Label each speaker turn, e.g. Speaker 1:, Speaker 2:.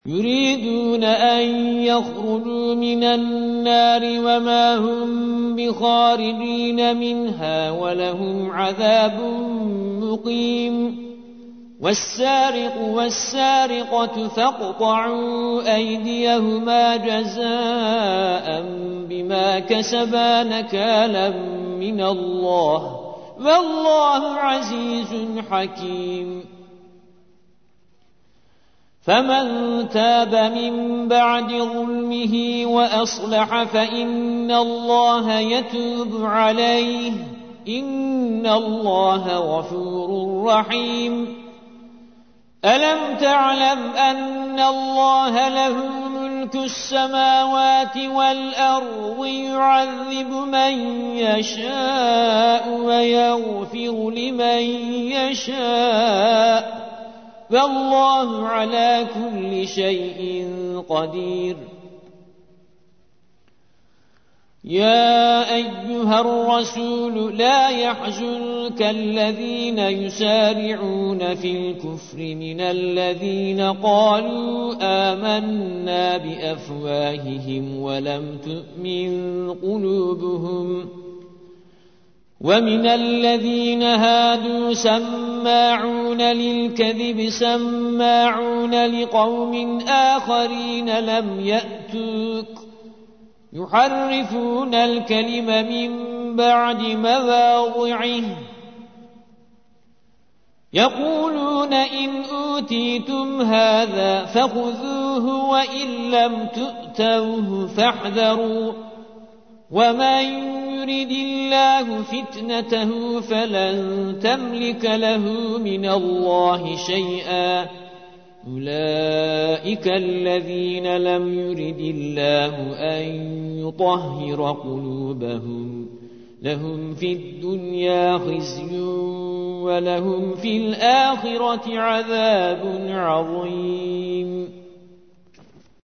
Speaker 1: يريدون أن يخرجوا من النار وما هم بخارجين منها ولهم عذاب مقيم والسارق والسارقة فاقطعوا أيديهما جزاء بما كسبا نكالا من الله والله عزيز حكيم فمن تاب من بعد ظلمه وأصلح فإن الله يتوب عليه إن الله غفور رحيم ألم تعلم أن الله له ملك السماوات والأرض يعذب من يشاء ويغفر لمن يشاء والله على كل شيء قدير يا أيها الرسول لا يحزنك الذين يسارعون في الكفر من الذين قالوا آمنا بأفواههم ولم تؤمن قلوبهم ومن الذين هادوا سماعون للكذب سماعون لقوم آخرين لم يأتوك يحرفون الكلم من بعد مواضعه يقولون إن أوتيتم هذا فخذوه وإن لم تؤتوه فاحذروا ومن يرد الله فتنته فلن تملك له من الله شيئا أولئك الذين لم يرد الله أن يطهر قلوبهم لهم في الدنيا خزي ولهم في الآخرة عذاب عظيم